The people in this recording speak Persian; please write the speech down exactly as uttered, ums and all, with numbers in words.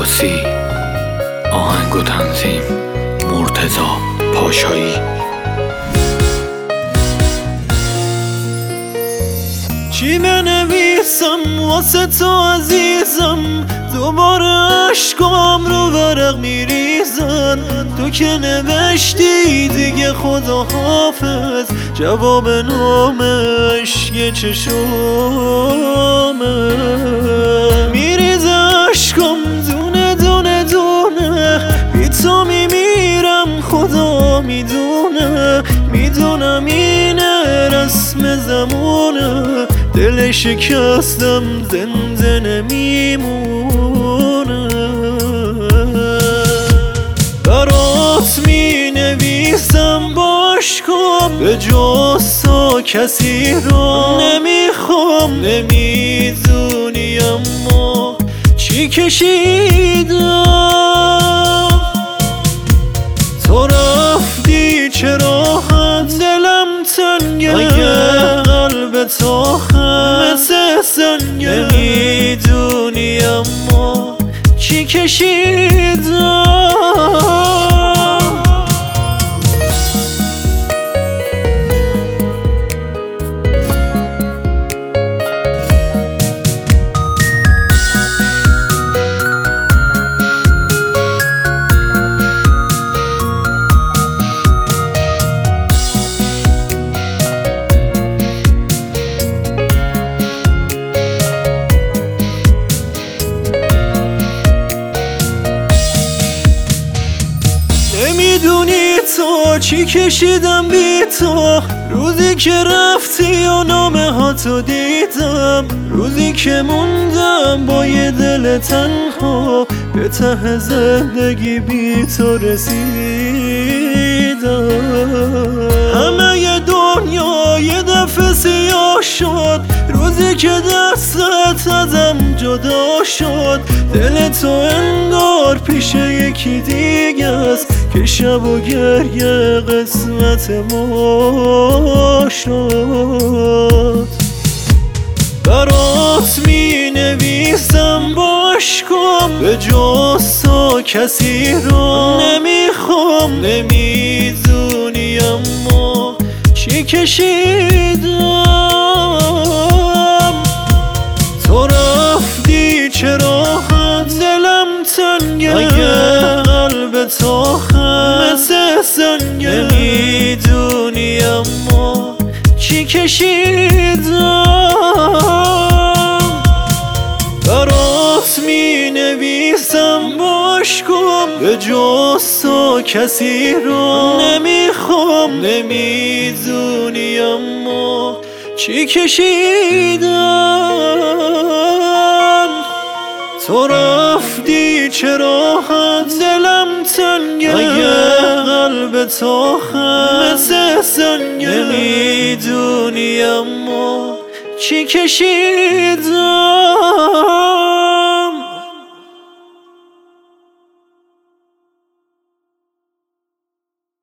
عباسی، آهنگ و تنظیم مرتضی پاشایی. چی بنویسم واسه تو عزیزم، دوباره عشقام رو ورق میریزن. تو که نوشتی دیگه خدا حافظ، جواب نامش یه چشمه. میریزه عشقام دونه دونه دونه، بی تو میمیرم خدا میدونه. میدونم اینه رسم زمونه، دل شکستم زنده نمیمونه. برات می نویسم با عشقام، به جز تو کسی رو نمیخوام. نمیدونی اما چی کشیدم، تو رفتی چرا دلم تنگه، قلب تو خم مثل سنگه. نمیدونی اما چی کشیدم. نمیدونی تو چی کشیدم بی تو، روزی که رفتی و نامه ها تو دیدم. روزی که موندم با یه دل تنها، به ته زندگی بی تو رسیدم. همه ی دنیا یه دفعه سیاه شد، روزی که دستت ازم جدا شد. دل تو انگار پیش یکی دیگه است، که شب و گریه قسمت ما شد. برات می نویسم با عشقام، به جز تو کسی رو نمیخوام. نمیدونی اما چی کشیدم، تو رفتی چرا دلم تنگه، قلب تو خم مثل سنگه. نمیدونی اما چی کشیدم، برات می نویسم با عشقام، به جز تو کسی رو نمیخوام. نمیدونی اما چی کشیدم، تو رفتی چرا دلم تنگه، قلب تو خم مثل سنگه. نمیدونی اما چی کشیدم.